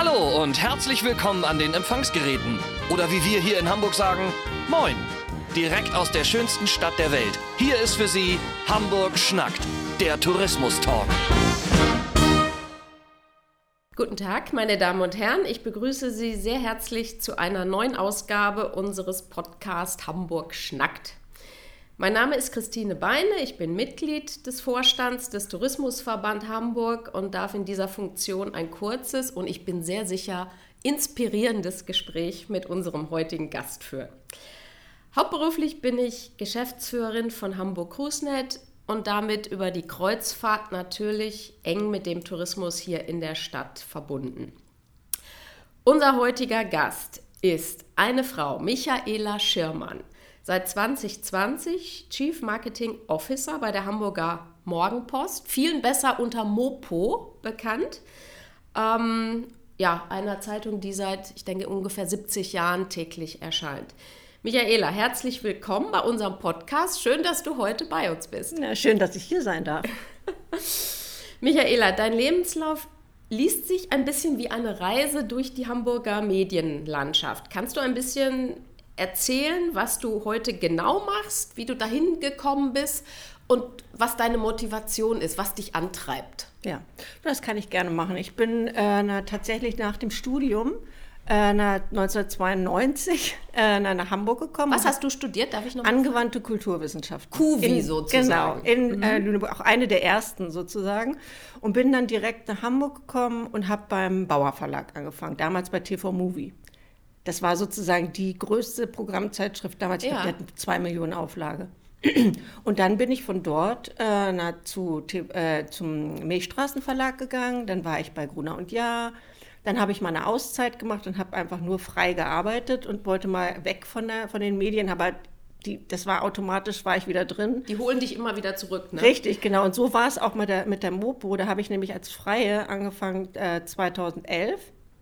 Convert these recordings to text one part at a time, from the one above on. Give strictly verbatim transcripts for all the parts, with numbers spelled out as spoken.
Hallo und herzlich willkommen an den Empfangsgeräten. Oder wie wir hier in Hamburg sagen, Moin. Direkt aus der schönsten Stadt der Welt. Hier ist für Sie Hamburg schnackt, der Tourismus-Talk. Guten Tag, meine Damen und Herren. Ich begrüße Sie sehr herzlich zu einer neuen Ausgabe unseres Podcasts Hamburg schnackt. Mein Name ist Christine Beine, ich bin Mitglied des Vorstands des Tourismusverband Hamburg und darf in dieser Funktion ein kurzes und ich bin sehr sicher inspirierendes Gespräch mit unserem heutigen Gast führen. Hauptberuflich bin ich Geschäftsführerin von Hamburg Cruisenet und damit über die Kreuzfahrt natürlich eng mit dem Tourismus hier in der Stadt verbunden. Unser heutiger Gast ist eine Frau, Michaela Schirmann. Seit zwanzig zwanzig Chief Marketing Officer bei der Hamburger Morgenpost, vielen besser unter Mopo bekannt. Ähm, ja, einer Zeitung, die seit, ich denke, ungefähr siebzig Jahren täglich erscheint. Michaela, herzlich willkommen bei unserem Podcast. Schön, dass du heute bei uns bist. Ja, schön, dass ich hier sein darf. Michaela, dein Lebenslauf liest sich ein bisschen wie eine Reise durch die Hamburger Medienlandschaft. Kannst du ein bisschen erzählen, was du heute genau machst, wie du dahin gekommen bist und was deine Motivation ist, was dich antreibt? Ja, das kann ich gerne machen. Ich bin äh, na, tatsächlich nach dem Studium äh, na, neunzehnhundertzweiundneunzig äh, na, nach Hamburg gekommen. Was hast du studiert? Darf ich noch Angewandte Kulturwissenschaften. Q V in, sozusagen. Genau, in mhm. äh, Lüneburg, auch eine der ersten sozusagen. Und bin dann direkt nach Hamburg gekommen und habe beim Bauer Verlag angefangen, damals bei T V Movie. Das war sozusagen die größte Programmzeitschrift damals. Ich ja. glaube, die hatten zwei Millionen Auflage. Und dann bin ich von dort äh, na, zu, äh, zum Milchstraßenverlag gegangen. Dann war ich bei Gruner und Jahr. Dann habe ich mal eine Auszeit gemacht und habe einfach nur frei gearbeitet und wollte mal weg von, der, von den Medien. Aber die, das war automatisch, war ich wieder drin. Die holen dich immer wieder zurück, ne? Richtig, genau. Und so war es auch mit der, mit der Mopo. Da habe ich nämlich als Freie angefangen äh, zweitausendelf.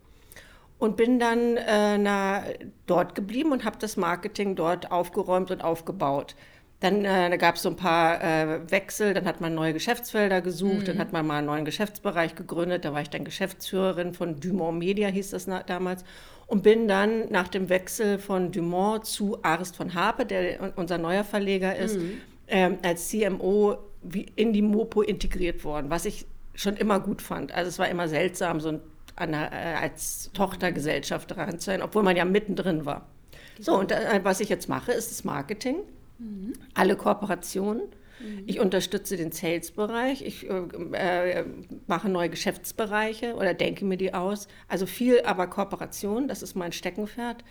Und bin dann äh, na, dort geblieben und habe das Marketing dort aufgeräumt und aufgebaut. Dann äh, da gab es so ein paar äh, Wechsel, dann hat man neue Geschäftsfelder gesucht, mhm. dann hat man mal einen neuen Geschäftsbereich gegründet. Da war ich dann Geschäftsführerin von Dumont Media, hieß das na, damals. Und bin dann nach dem Wechsel von Dumont zu Arist von Harpe, der unser neuer Verleger ist, mhm. äh, als C M O in die Mopo integriert worden, was ich schon immer gut fand. Also es war immer seltsam, so ein Eine, äh, als Tochtergesellschaft dran zu sein, obwohl man ja mittendrin war. So, und äh, was ich jetzt mache, ist das Marketing, mhm. alle Kooperationen. Mhm. Ich unterstütze den Sales-Bereich, ich äh, mache neue Geschäftsbereiche oder denke mir die aus. Also viel, aber Kooperation, das ist mein Steckenpferd.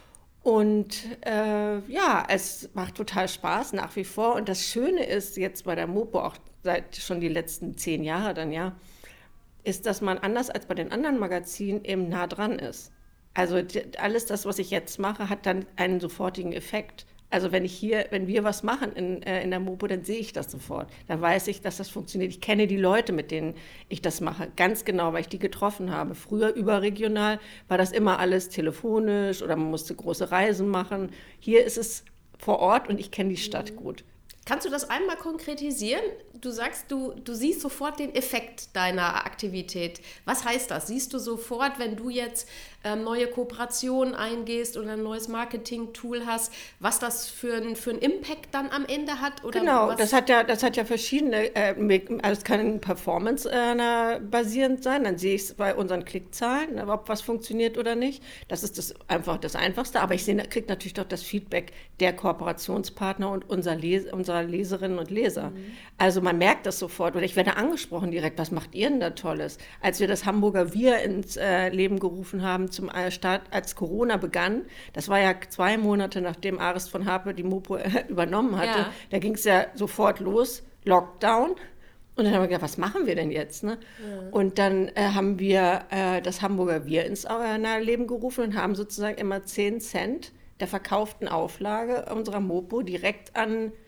Und äh, ja, es macht total Spaß nach wie vor. Und das Schöne ist jetzt bei der Mopo, auch seit schon die letzten zehn Jahre dann ja, ist, dass man anders als bei den anderen Magazinen eben nah dran ist. Also alles das, was ich jetzt mache, hat dann einen sofortigen Effekt. Also wenn ich hier, wenn wir was machen in, äh, in der Mopo, dann sehe ich das sofort. Dann weiß ich, dass das funktioniert. Ich kenne die Leute, mit denen ich das mache, ganz genau, weil ich die getroffen habe. Früher überregional war das immer alles telefonisch oder man musste große Reisen machen. Hier ist es vor Ort und ich kenne die Stadt gut. Kannst du das einmal konkretisieren? Du sagst, du, du siehst sofort den Effekt deiner Aktivität. Was heißt das? Siehst du sofort, wenn du jetzt ähm, neue Kooperationen eingehst oder ein neues Marketing-Tool hast, was das für einen für einen Impact dann am Ende hat? Oder genau, was? das hat ja, das hat ja verschiedene, äh, also es kann Performance-basierend äh, sein, dann sehe ich es bei unseren Klickzahlen, ob was funktioniert oder nicht. Das ist das einfach das Einfachste, aber ich kriege natürlich doch das Feedback der Kooperationspartner und unser Les- unserer Leserinnen und Leser. Mhm. Also man merkt das sofort oder ich werde angesprochen direkt, was macht ihr denn da Tolles? Als wir das Hamburger Wir ins äh, Leben gerufen haben zum Start, als Corona begann, das war ja zwei Monate nachdem Arist von Harpe die Mopo äh, übernommen hatte, ja. Da ging es ja sofort los, Lockdown. Und dann haben wir gedacht, was machen wir denn jetzt? Ne? Ja. Und dann äh, haben wir äh, das Hamburger Wir ins äh, Leben gerufen und haben sozusagen immer zehn Cent der verkauften Auflage unserer Mopo direkt an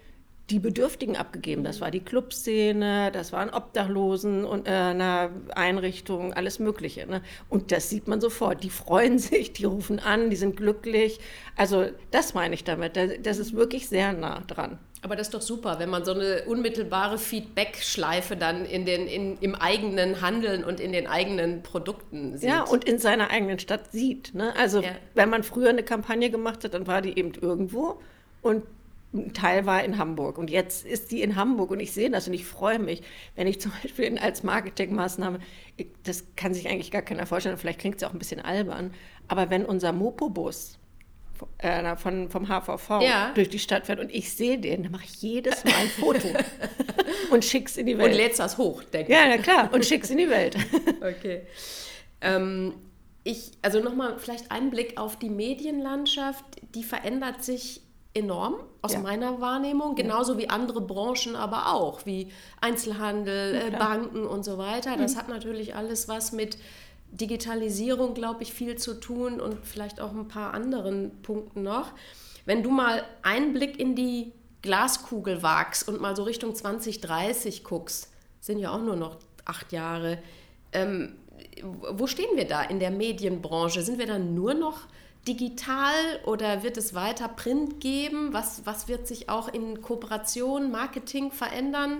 die Bedürftigen abgegeben. Das war die Clubszene, das waren Obdachlosen und äh, eine Einrichtung, alles Mögliche. Ne? Und das sieht man sofort. Die freuen sich, die rufen an, die sind glücklich. Also das meine ich damit. Das ist wirklich sehr nah dran. Aber das ist doch super, wenn man so eine unmittelbare Feedback-Schleife dann in den, in, im eigenen Handeln und in den eigenen Produkten sieht. Ja, und in seiner eigenen Stadt sieht. Ne? Also ja. Wenn man früher eine Kampagne gemacht hat, dann war die eben irgendwo und ein Teil war in Hamburg und jetzt ist die in Hamburg und ich sehe das und ich freue mich, wenn ich zum Beispiel als Marketingmaßnahme, das kann sich eigentlich gar keiner vorstellen, vielleicht klingt es ja auch ein bisschen albern, aber wenn unser Mopo-Bus äh, von, vom H V V ja. durch die Stadt fährt und ich sehe den, dann mache ich jedes Mal ein Foto und schick's in die Welt. Und lädst das hoch, denke ich. Ja, na klar, und schick's in die Welt. Okay. Ähm, ich, also nochmal vielleicht einen Blick auf die Medienlandschaft, die verändert sich enorm aus ja. meiner Wahrnehmung, genauso wie andere Branchen aber auch, wie Einzelhandel, äh, Banken und so weiter. Das mhm. hat natürlich alles was mit Digitalisierung, glaube ich, viel zu tun und vielleicht auch ein paar anderen Punkten noch. Wenn du mal einen Blick in die Glaskugel wagst und mal so Richtung zwanzig dreißig guckst, sind ja auch nur noch acht Jahre, ähm, wo stehen wir da in der Medienbranche? Sind wir dann nur noch digital oder wird es weiter Print geben? Was, was wird sich auch in Kooperation, Marketing verändern?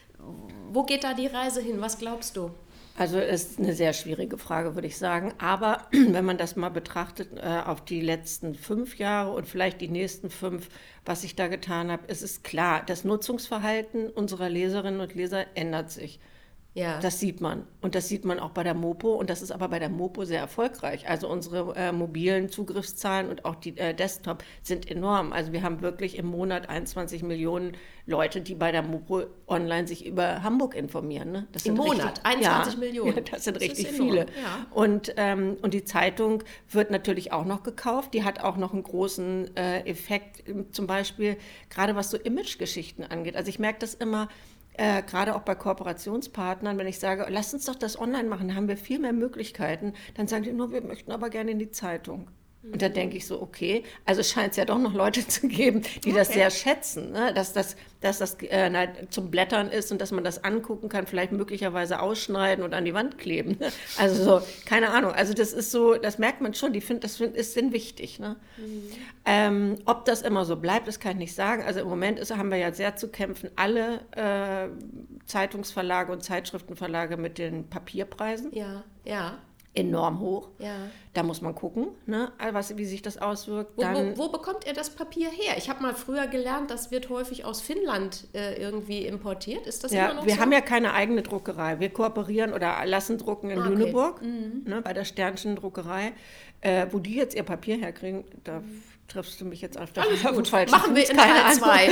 Wo geht da die Reise hin? Was glaubst du? Also es ist eine sehr schwierige Frage, würde ich sagen. Aber wenn man das mal betrachtet äh, auf die letzten fünf Jahre und vielleicht die nächsten fünf, was ich da getan habe, ist es klar, das Nutzungsverhalten unserer Leserinnen und Leser ändert sich. Ja. Das sieht man. Und das sieht man auch bei der Mopo. Und das ist aber bei der Mopo sehr erfolgreich. Also unsere äh, mobilen Zugriffszahlen und auch die äh, Desktop sind enorm. Also wir haben wirklich im Monat einundzwanzig Millionen Leute, die bei der Mopo online sich über Hamburg informieren. Ne? Das Im sind Monat? Richtig, einundzwanzig ja, Millionen? Ja, das sind das richtig viele. Ja. Und, ähm, und die Zeitung wird natürlich auch noch gekauft. Die hat auch noch einen großen äh, Effekt, zum Beispiel gerade was so Imagegeschichten angeht. Also ich merke das immer, Äh, gerade auch bei Kooperationspartnern, wenn ich sage, lass uns doch das online machen, dann haben wir viel mehr Möglichkeiten, dann sagen die nur, wir möchten aber gerne in die Zeitung. Und da denke ich so, okay, also scheint es ja doch noch Leute zu geben, die okay. das sehr schätzen, ne? dass das, dass das äh, na, zum Blättern ist und dass man das angucken kann, vielleicht möglicherweise ausschneiden und an die Wand kleben. Ne? Also so, keine Ahnung, also das ist so, das merkt man schon, die find, das find, ist sind wichtig. Ne? Mhm. Ähm, ob das immer so bleibt, das kann ich nicht sagen. Also im Moment ist, haben wir ja sehr zu kämpfen, alle äh, Zeitungsverlage und Zeitschriftenverlage mit den Papierpreisen. Ja, ja. Enorm hoch. Ja. Da muss man gucken, ne, was, wie sich das auswirkt. Wo, Dann, wo, wo bekommt ihr das Papier her? Ich habe mal früher gelernt, das wird häufig aus Finnland äh, irgendwie importiert. Ist das ja, immer noch wir so? haben ja keine eigene Druckerei. Wir kooperieren oder lassen drucken in ah, okay. Lüneburg, mhm. ne, bei der Sternchen Druckerei. Äh, wo die jetzt ihr Papier herkriegen, da triffst du mich jetzt auf der falschen Machen wir in Teil zwei.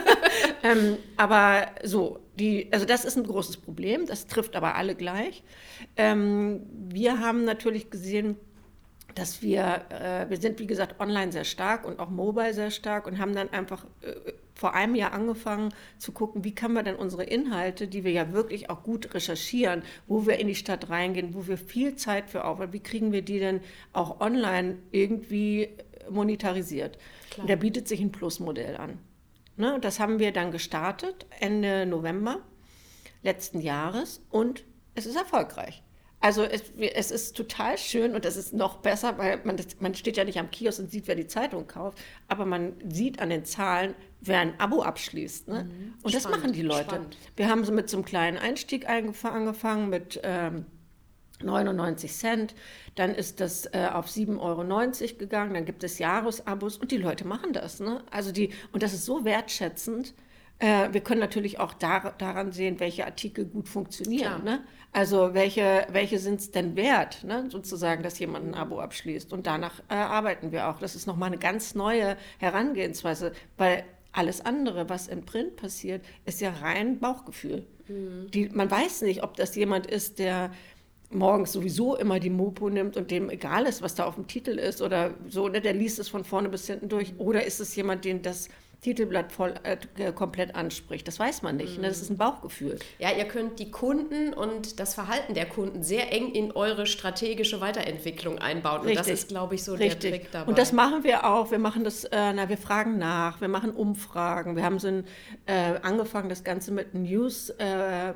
ähm, aber so, die, also das ist ein großes Problem, das trifft aber alle gleich. Ähm, wir haben natürlich gesehen, dass wir, äh, wir sind wie gesagt online sehr stark und auch mobile sehr stark und haben dann einfach äh, vor einem Jahr angefangen zu gucken, wie kann man denn unsere Inhalte, die wir ja wirklich auch gut recherchieren, wo wir in die Stadt reingehen, wo wir viel Zeit für aufwenden, wie kriegen wir die denn auch online irgendwie monetarisiert? Klar. Und da bietet sich ein Plus-Modell an. Ne, das haben wir dann gestartet Ende November letzten Jahres und es ist erfolgreich. Also es, es ist total schön und es ist noch besser, weil man, das, man steht ja nicht am Kiosk und sieht, wer die Zeitung kauft, aber man sieht an den Zahlen, wer ein Abo abschließt. Ne? Mhm. Und spannend, das machen die Leute. Spannend. Wir haben so mit so einem kleinen Einstieg angefangen mit ähm, neunundneunzig Cent, dann ist das äh, auf sieben Euro neunzig gegangen, dann gibt es Jahresabos und die Leute machen das. Ne? Also die, und das ist so wertschätzend. Äh, wir können natürlich auch dar- daran sehen, welche Artikel gut funktionieren. Ne? Also welche, welche sind es denn wert, ne? sozusagen, dass jemand ein Abo abschließt. Und danach äh, arbeiten wir auch. Das ist nochmal eine ganz neue Herangehensweise, weil alles andere, was im Print passiert, ist ja rein Bauchgefühl. Mhm. Die, man weiß nicht, ob das jemand ist, der morgens sowieso immer die Mopo nimmt und dem egal ist, was da auf dem Titel ist oder so, ne? Der liest es von vorne bis hinten durch. Oder ist es jemand, den das Titelblatt voll, äh, komplett anspricht. Das weiß man nicht. Mhm. Ne? Das ist ein Bauchgefühl. Ja, ihr könnt die Kunden und das Verhalten der Kunden sehr eng in eure strategische Weiterentwicklung einbauen. Und Richtig. das ist, glaube ich, so Richtig. der Trick dabei. Und das machen wir auch. Wir machen das, äh, na, wir fragen nach, wir machen Umfragen. Wir haben so ein, äh, angefangen, das Ganze mit News, äh, äh,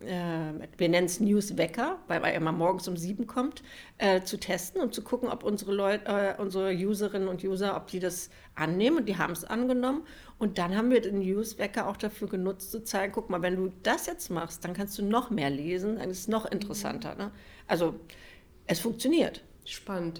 wir nennen es News-Wecker, weil er immer morgens um sieben kommt, äh, zu testen und zu gucken, ob unsere Leute, äh, unsere Userinnen und User, ob die das annehmen, und die haben es angenommen. Und dann haben wir den Newswecker auch dafür genutzt, zu zeigen, guck mal, wenn du das jetzt machst, dann kannst du noch mehr lesen, dann ist es noch interessanter. Ne? Also es funktioniert. Spannend.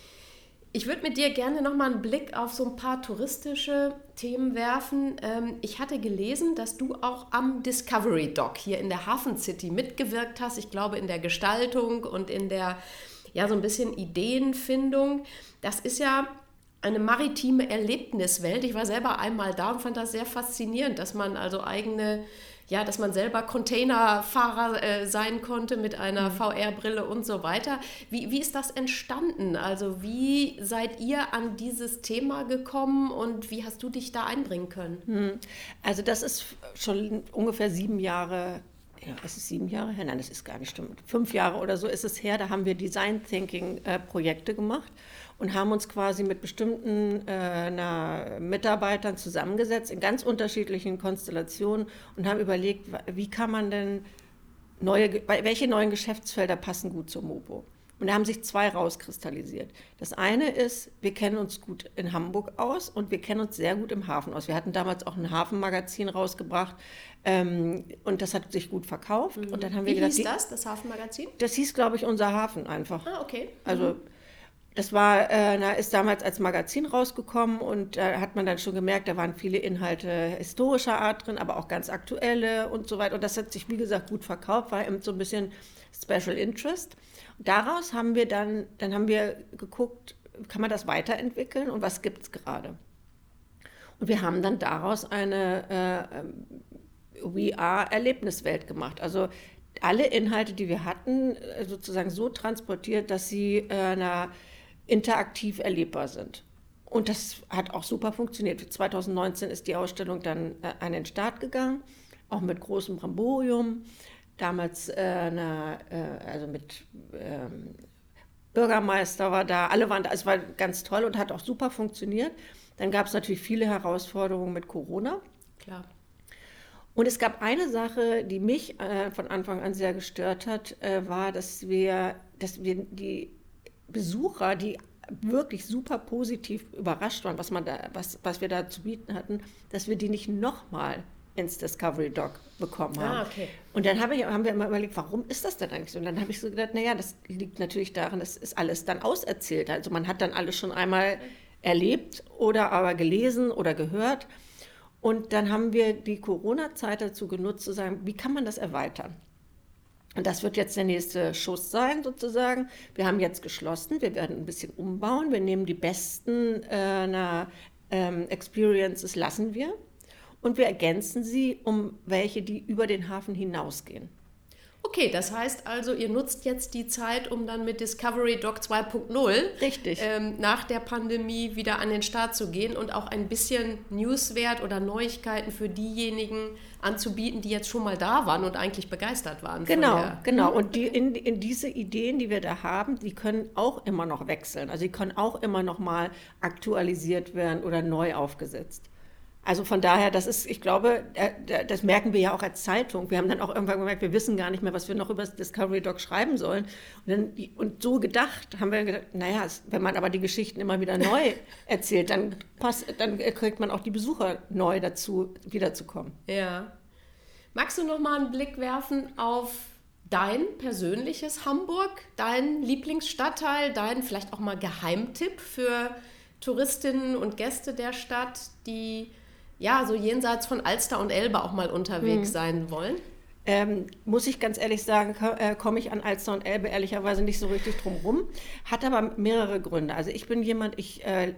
Ich würde mit dir gerne noch mal einen Blick auf so ein paar touristische Themen werfen. Ich hatte gelesen, dass du auch am Discovery Dock hier in der Hafen City mitgewirkt hast. Ich glaube, in der Gestaltung und in der, ja, so ein bisschen Ideenfindung. Das ist ja eine maritime Erlebniswelt. Ich war selber einmal da und fand das sehr faszinierend, dass man also eigene, ja, dass man selber Containerfahrer äh, sein konnte mit einer V R-Brille und so weiter. Wie, wie ist das entstanden? Also wie seid ihr an dieses Thema gekommen und wie hast du dich da einbringen können? Also das ist schon ungefähr sieben Jahre Ja, es ist sieben Jahre her, nein, das ist gar nicht stimmt. Fünf Jahre oder so ist es her, da haben wir Design Thinking äh, Projekte gemacht und haben uns quasi mit bestimmten äh, na, Mitarbeitern zusammengesetzt in ganz unterschiedlichen Konstellationen und haben überlegt, wie kann man denn neue, welche neuen Geschäftsfelder passen gut zur Mopo. Und da haben sich zwei rauskristallisiert. Das eine ist, wir kennen uns gut in Hamburg aus und wir kennen uns sehr gut im Hafen aus. Wir hatten damals auch ein Hafenmagazin rausgebracht ähm, und das hat sich gut verkauft. Mhm. Und dann haben wir Wie gedacht, hieß das, das Hafenmagazin? Das hieß, glaube ich, Unser Hafen einfach. Ah, okay. Mhm. Also das war, äh, na, ist damals als Magazin rausgekommen und da äh, hat man dann schon gemerkt, da waren viele Inhalte historischer Art drin, aber auch ganz aktuelle und so weiter. Und das hat sich, wie gesagt, gut verkauft, war eben so ein bisschen Special Interest. Daraus haben wir dann, dann haben wir geguckt, kann man das weiterentwickeln und was gibt es gerade? Und wir haben dann daraus eine äh, V R-Erlebniswelt gemacht. Also alle Inhalte, die wir hatten, sozusagen so transportiert, dass sie äh, na, interaktiv erlebbar sind. Und das hat auch super funktioniert. zwanzig neunzehn ist die Ausstellung dann äh, an den Start gegangen, auch mit großem Bramborium. Damals äh, na, äh, also mit ähm, Bürgermeister war da, alle waren da, es war ganz toll und hat auch super funktioniert. Dann gab es natürlich viele Herausforderungen mit Corona. Klar. Und es gab eine Sache, die mich äh, von Anfang an sehr gestört hat, äh, war, dass wir, dass wir die Besucher, die wirklich super positiv überrascht waren, was, man da, was, was wir da zu bieten hatten, dass wir die nicht nochmal ins Discovery Dock bekommen haben. Ah, okay. Und dann hab ich, haben wir immer überlegt, warum ist das denn eigentlich so? Und dann habe ich so gedacht, naja, das liegt natürlich daran, das ist alles dann auserzählt. Also man hat dann alles schon einmal erlebt oder aber gelesen oder gehört. Und dann haben wir die Corona-Zeit dazu genutzt, zu sagen, wie kann man das erweitern? Und das wird jetzt der nächste Schuss sein, sozusagen. Wir haben jetzt geschlossen, wir werden ein bisschen umbauen. Wir nehmen die besten äh, na, ähm, Experiences, lassen wir. Und wir ergänzen sie um welche, die über den Hafen hinausgehen. Okay, das heißt also, ihr nutzt jetzt die Zeit, um dann mit Discovery Dock zwei Punkt null Richtig. Ähm, nach der Pandemie wieder an den Start zu gehen und auch ein bisschen Newswert oder Neuigkeiten für diejenigen anzubieten, die jetzt schon mal da waren und eigentlich begeistert waren. Genau, von der, genau. Und die, in, in diese Ideen, die wir da haben, die können auch immer noch wechseln. Also die können auch immer noch mal aktualisiert werden oder neu aufgesetzt. Also von daher, das ist, ich glaube, das merken wir ja auch als Zeitung. Wir haben dann auch irgendwann gemerkt, wir wissen gar nicht mehr, was wir noch über das Discovery Dock schreiben sollen. Und, dann, und so gedacht, haben wir gedacht, naja, wenn man aber die Geschichten immer wieder neu erzählt, dann, passt, dann kriegt man auch die Besucher neu dazu, wiederzukommen. Ja. Magst du noch mal einen Blick werfen auf dein persönliches Hamburg, dein Lieblingsstadtteil, dein vielleicht auch mal Geheimtipp für Touristinnen und Gäste der Stadt, die ja so jenseits von Alster und Elbe auch mal unterwegs hm. sein wollen? Ähm, muss ich ganz ehrlich sagen, äh, komme ich an Alster und Elbe ehrlicherweise nicht so richtig drum rum. Hat aber mehrere Gründe. Also ich bin jemand, ich, äh,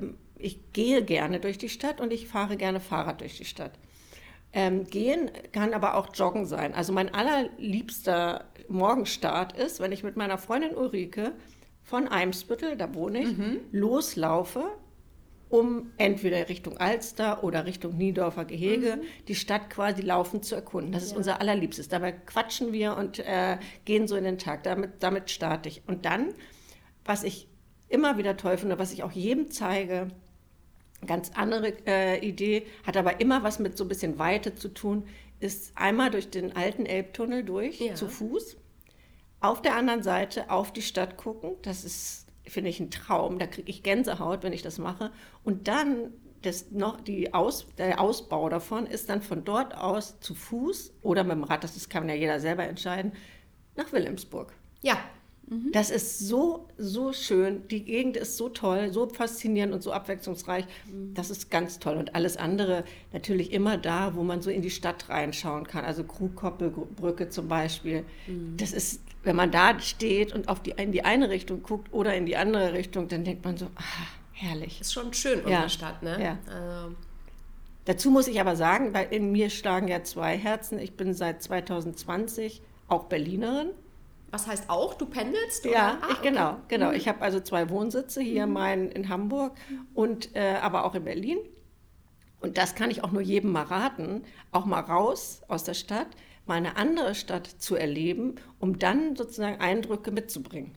ich gehe gerne durch die Stadt und ich fahre gerne Fahrrad durch die Stadt. Ähm, gehen kann aber auch Joggen sein. Also mein allerliebster Morgenstart ist, wenn ich mit meiner Freundin Ulrike von Eimsbüttel, da wohne ich, mhm. loslaufe um entweder Richtung Alster oder Richtung Niedorfer Gehege Mhm. die Stadt quasi laufend zu erkunden. Das ist Ja. unser allerliebstes. Dabei quatschen wir und äh, gehen so in den Tag. Damit, damit starte ich. Und dann, was ich immer wieder toll finde, was ich auch jedem zeige, ganz andere äh, Idee, hat aber immer was mit so ein bisschen Weite zu tun, ist einmal durch den alten Elbtunnel durch, Ja. zu Fuß, auf der anderen Seite auf die Stadt gucken. Das ist, finde ich, ein Traum. Da kriege ich Gänsehaut, wenn ich das mache. Und dann das noch die Aus, der Ausbau davon ist dann von dort aus zu Fuß oder mit dem Rad, das ist, kann ja jeder selber entscheiden, nach Wilhelmsburg. Ja, Das ist so, so schön. Die Gegend ist so toll, so faszinierend und so abwechslungsreich. Das ist ganz toll. Und alles andere natürlich immer da, wo man so in die Stadt reinschauen kann. Also Krugkoppelbrücke zum Beispiel. Das ist, wenn man da steht und auf die, in die eine Richtung guckt oder in die andere Richtung, dann denkt man so, ah, herrlich. ist schon schön, unsere Ja, Stadt, ne? ja. Also, Dazu muss ich aber sagen, weil in mir schlagen ja zwei Herzen. Ich bin seit zwanzig zwanzig auch Berlinerin. was heißt auch, du pendelst? Ja, oder? ich, genau, okay. genau. Ich habe also zwei Wohnsitze, hier meinen in Hamburg und äh, aber auch in Berlin. Und das kann ich auch nur jedem mal raten, auch mal raus aus der Stadt, mal eine andere Stadt zu erleben, um dann sozusagen Eindrücke mitzubringen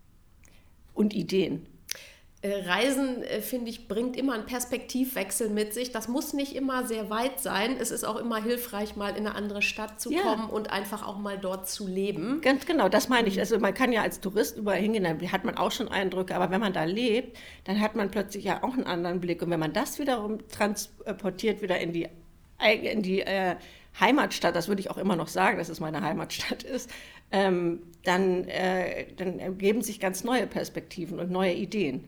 und Ideen. Äh, Reisen, äh, finde ich, bringt immer einen Perspektivwechsel mit sich. Das muss nicht immer sehr weit sein. Es ist auch immer hilfreich, mal in eine andere Stadt zu Ja. kommen und einfach auch mal dort zu leben. Ganz genau, das meine ich. Also man kann ja als Tourist überall hingehen, dann hat man auch schon Eindrücke, aber wenn man da lebt, dann hat man plötzlich ja auch einen anderen Blick. Und wenn man das wiederum transportiert wieder in die, eig- in die äh, Heimatstadt, das würde ich auch immer noch sagen, dass es meine Heimatstadt ist, ähm, dann, äh, dann ergeben sich ganz neue Perspektiven und neue Ideen.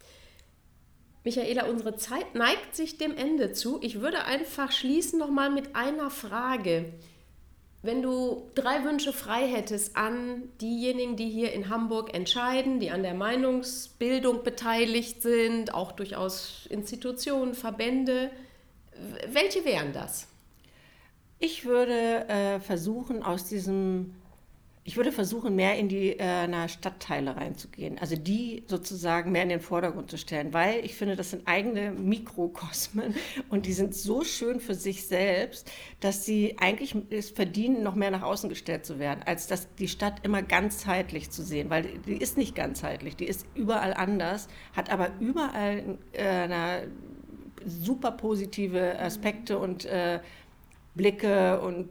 Michaela, unsere Zeit neigt sich dem Ende zu. Ich würde einfach schließen nochmal mit einer Frage. Wenn du drei Wünsche frei hättest an diejenigen, die hier in Hamburg entscheiden, die an der Meinungsbildung beteiligt sind, auch durchaus Institutionen, Verbände, w- welche wären das? Ich würde äh, versuchen, aus diesem, ich würde versuchen, mehr in die äh, na, Stadtteile reinzugehen. Also die sozusagen mehr in den Vordergrund zu stellen, weil ich finde, das sind eigene Mikrokosmen und die sind so schön für sich selbst, dass sie eigentlich es verdienen, noch mehr nach außen gestellt zu werden, als dass die Stadt immer ganzheitlich zu sehen, weil die, die ist nicht ganzheitlich, die ist überall anders, hat aber überall äh, na, super positive Aspekte und äh, Blicke und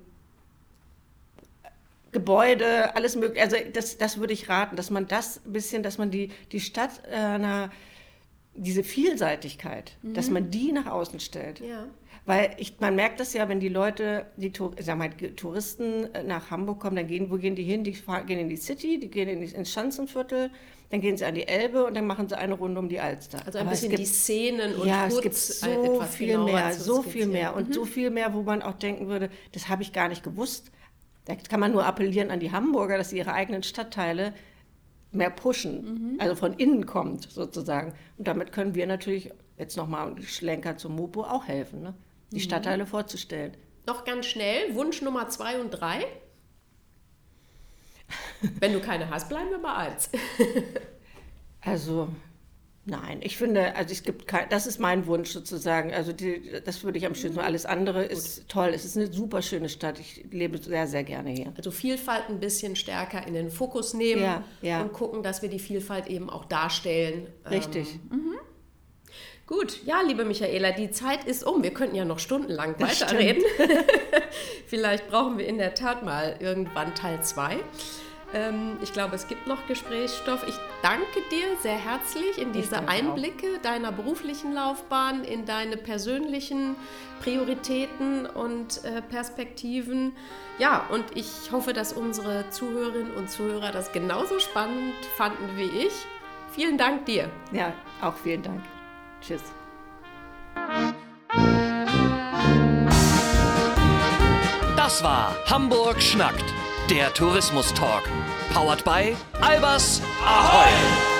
Gebäude, alles mögliche. Also das, das würde ich raten, dass man das ein bisschen, dass man die, die Stadt, äh, na, diese Vielseitigkeit, mhm. dass man die nach außen stellt. Ja. Weil ich, man merkt das ja, wenn die Leute, die sag mal, Touristen nach Hamburg kommen, dann gehen, wo gehen die hin? Die fahren, gehen in die City, die gehen in die, ins Schanzenviertel, dann gehen sie an die Elbe und dann machen sie eine Runde um die Alster. Also ein Aber es bisschen gibt, die Szenen und ja, kurz es gibt so etwas viel genauer mehr, zu so viel skizzieren. mehr und Mhm. so viel mehr, wo man auch denken würde, das habe ich gar nicht gewusst. Da kann man nur appellieren an die Hamburger, dass sie ihre eigenen Stadtteile mehr pushen, Mhm. also von innen kommt sozusagen. Und damit können wir natürlich, jetzt nochmal ein Schlenker zum Mopo, auch helfen, ne? Die Mhm. Stadtteile vorzustellen. Noch ganz schnell, Wunsch Nummer zwei und drei. Wenn du keine hast, bleiben wir bei eins. Also, nein, ich finde, also es gibt kein, das ist mein Wunsch sozusagen. Also die, das würde ich am schönsten. Alles andere ist toll. Es ist eine super schöne Stadt. Ich lebe sehr, sehr gerne hier. Also Vielfalt ein bisschen stärker in den Fokus nehmen Ja, ja. und gucken, dass wir die Vielfalt eben auch darstellen. Richtig. Ähm, gut, ja, liebe Michaela, die Zeit ist um. Wir könnten ja noch stundenlang Das weiterreden. Vielleicht brauchen wir in der Tat mal irgendwann Teil zwei. Ähm, ich glaube, es gibt noch Gesprächsstoff. Ich danke dir sehr herzlich in diese danke auch. Einblicke deiner beruflichen Laufbahn, in deine persönlichen Prioritäten und äh, Perspektiven. Ja, und ich hoffe, dass unsere Zuhörerinnen und Zuhörer das genauso spannend fanden wie ich. Vielen Dank dir. Ja, auch vielen Dank. Tschüss. Das war Hamburg schnackt, der Tourismus-Talk. Powered by Albers Ahoi!